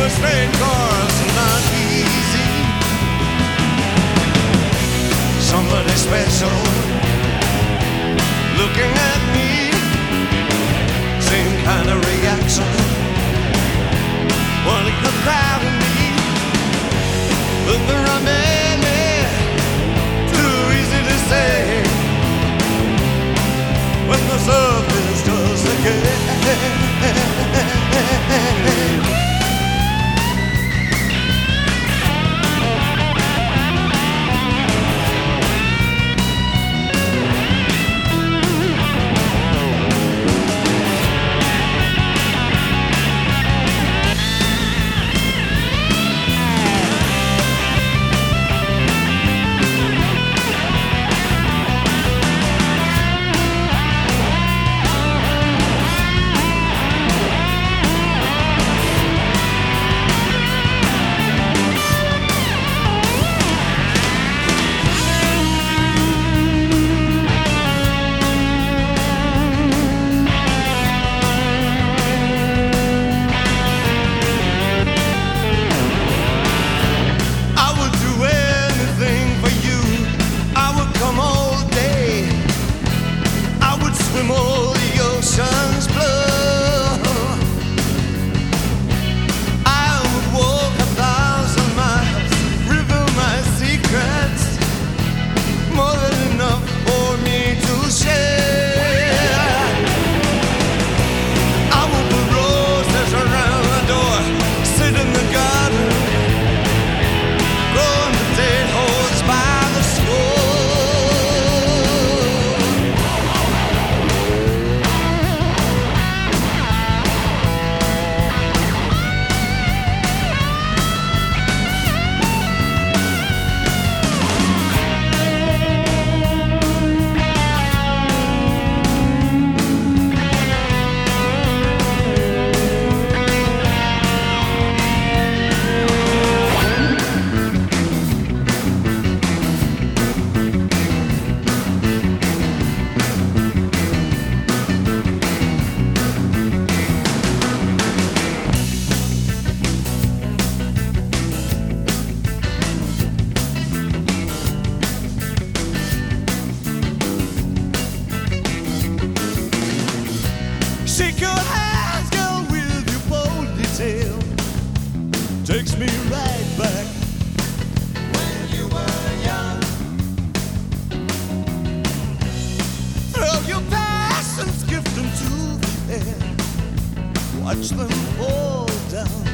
a straight course, not easy. Somebody special looking at me, same kind of reaction. One could cry with me, but the remaining too easy to say when the surface does again. Shake your hands, girl, with your ponytail. Takes me right back when you were young. Throw your passions, gift them to the air. Watch them fall down.